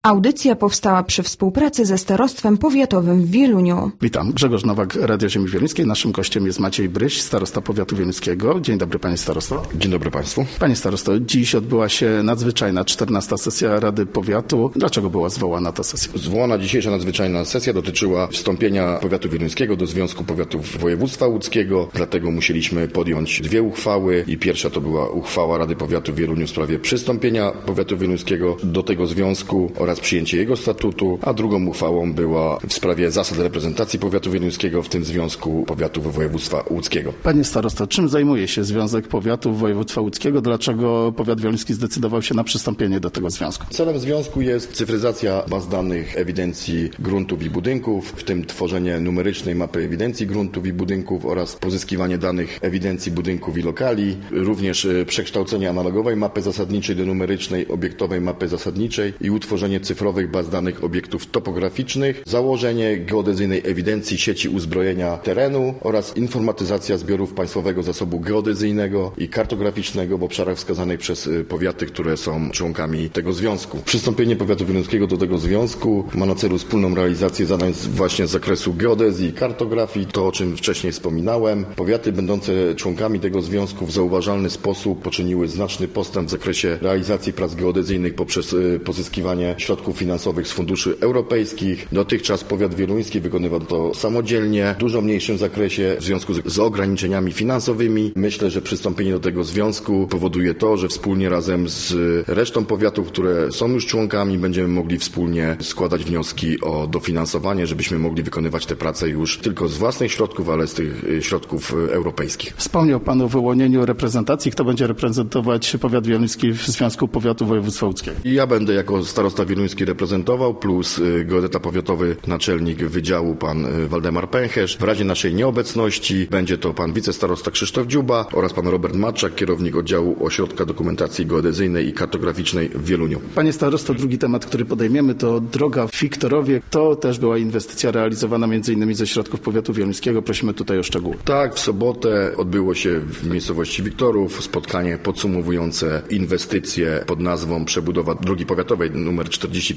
Audycja powstała przy współpracy ze Starostwem Powiatowym w Wieluniu. Witam, Grzegorz Nowak, Radio Ziemi Wieluńskiej. Naszym gościem jest Maciej Bryś, starosta powiatu wieluńskiego. Dzień dobry, panie starosto. Dzień dobry państwu. Panie starosto, dziś odbyła się nadzwyczajna 14. sesja Rady Powiatu. Dlaczego była zwołana ta sesja? Zwołana dzisiejsza nadzwyczajna sesja dotyczyła wstąpienia powiatu wieluńskiego do Związku Powiatów Województwa Łódzkiego. Dlatego musieliśmy podjąć dwie uchwały i pierwsza to była uchwała Rady Powiatu w Wieluniu w sprawie przystąpienia powiatu wieluńskiego do tego związku oraz przyjęcie jego statutu, a drugą uchwałą była w sprawie zasad reprezentacji powiatu wieluńskiego w tym Związku Powiatów Województwa Łódzkiego. Panie starosto, czym zajmuje się Związek Powiatów Województwa Łódzkiego? Dlaczego powiat wieluński zdecydował się na przystąpienie do tego związku? Celem związku jest cyfryzacja baz danych ewidencji gruntów i budynków, w tym tworzenie numerycznej mapy ewidencji gruntów i budynków oraz pozyskiwanie danych ewidencji budynków i lokali, również przekształcenie analogowej mapy zasadniczej do numerycznej obiektowej mapy zasadniczej i utworzenie cyfrowych baz danych obiektów topograficznych, założenie geodezyjnej ewidencji sieci uzbrojenia terenu oraz informatyzacja zbiorów Państwowego Zasobu Geodezyjnego i Kartograficznego w obszarach wskazanych przez powiaty, które są członkami tego związku. Przystąpienie powiatu wieluńskiego do tego związku ma na celu wspólną realizację zadań właśnie z zakresu geodezji i kartografii, to o czym wcześniej wspominałem. Powiaty będące członkami tego związku w zauważalny sposób poczyniły znaczny postęp w zakresie realizacji prac geodezyjnych poprzez pozyskiwanie środków finansowych z funduszy europejskich. Dotychczas powiat wieluński wykonywał to samodzielnie, w dużo mniejszym zakresie w związku z ograniczeniami finansowymi. Myślę, że przystąpienie do tego związku powoduje to, że wspólnie razem z resztą powiatów, które są już członkami, będziemy mogli wspólnie składać wnioski o dofinansowanie, żebyśmy mogli wykonywać te prace już tylko z własnych środków, ale z tych środków europejskich. Wspomniał pan o wyłonieniu reprezentacji. Kto będzie reprezentować powiat wieluński w Związku Powiatu Województwa Łódzkiego? Ja będę jako starosta wieluński reprezentował, plus geodeta powiatowy, naczelnik wydziału pan Waldemar Pęcherz. W razie naszej nieobecności będzie to pan wicestarosta Krzysztof Dziuba oraz pan Robert Matczak, kierownik oddziału Ośrodka Dokumentacji Geodezyjnej i Kartograficznej w Wieluniu. Panie starosto, drugi temat, który podejmiemy, to droga w Wiktorowie. To też była inwestycja realizowana m.in. ze środków powiatu wieluńskiego. Prosimy tutaj o szczegóły. Tak, w sobotę odbyło się w miejscowości Wiktorów spotkanie podsumowujące inwestycje pod nazwą przebudowa drogi powiatowej nr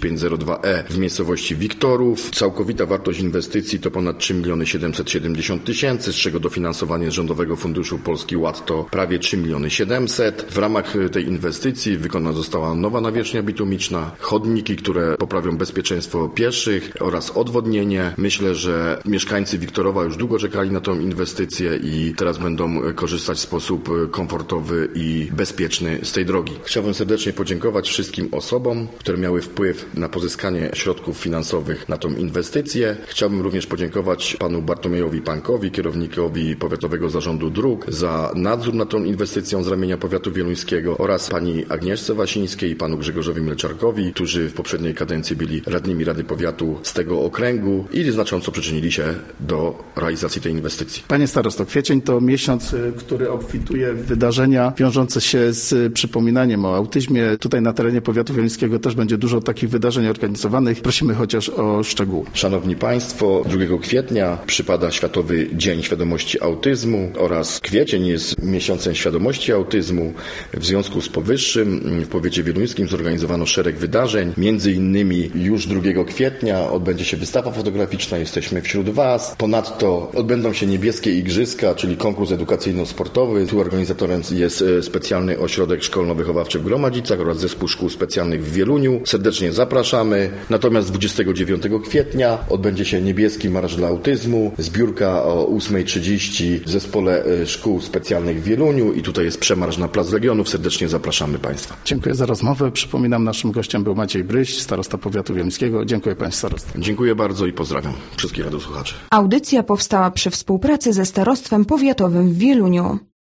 4502E w miejscowości Wiktorów. Całkowita wartość inwestycji to ponad 3 770 000, z czego dofinansowanie z Rządowego Funduszu Polski Ład to prawie 3 700 000. W ramach tej inwestycji wykonana została nowa nawierzchnia bitumiczna, chodniki, które poprawią bezpieczeństwo pieszych oraz odwodnienie. Myślę, że mieszkańcy Wiktorowa już długo czekali na tą inwestycję i teraz będą korzystać w sposób komfortowy i bezpieczny z tej drogi. Chciałbym serdecznie podziękować wszystkim osobom, które miały wpływ na pozyskanie środków finansowych na tą inwestycję. Chciałbym również podziękować panu Bartłomiejowi Pankowi, kierownikowi Powiatowego Zarządu Dróg, za nadzór nad tą inwestycją z ramienia powiatu wieluńskiego oraz pani Agnieszce Wasińskiej i panu Grzegorzowi Mielczarkowi, którzy w poprzedniej kadencji byli radnymi Rady Powiatu z tego okręgu i znacząco przyczynili się do realizacji tej inwestycji. Panie starosto, kwiecień to miesiąc, który obfituje w wydarzenia wiążące się z przypominaniem o autyzmie. Tutaj na terenie powiatu wieluńskiego też będzie dużo takich wydarzeń organizowanych. Prosimy chociaż o szczegóły. Szanowni Państwo, 2 kwietnia przypada Światowy Dzień Świadomości Autyzmu oraz kwiecień jest miesiącem świadomości autyzmu. W związku z powyższym w powiecie wieluńskim zorganizowano szereg wydarzeń. Między innymi już 2 kwietnia odbędzie się wystawa fotograficzna. Jesteśmy wśród Was. Ponadto odbędą się niebieskie igrzyska, czyli konkurs edukacyjno-sportowy. Tu organizatorem jest specjalny ośrodek szkolno-wychowawczy w Gromadzicach oraz zespół szkół specjalnych w Wieluniu. Serdecznie zapraszamy. Natomiast 29 kwietnia odbędzie się niebieski marsz dla autyzmu. Zbiórka o 8:30 w zespole szkół specjalnych w Wieluniu i tutaj jest przemarsz na Plac Legionów. Serdecznie zapraszamy Państwa. Dziękuję za rozmowę. Przypominam, naszym gościem był Maciej Bryś, starosta powiatu wieluńskiego. Dziękuję panie starosto. Dziękuję bardzo i pozdrawiam wszystkich radiosłuchaczy. Audycja powstała przy współpracy ze Starostwem Powiatowym w Wieluniu.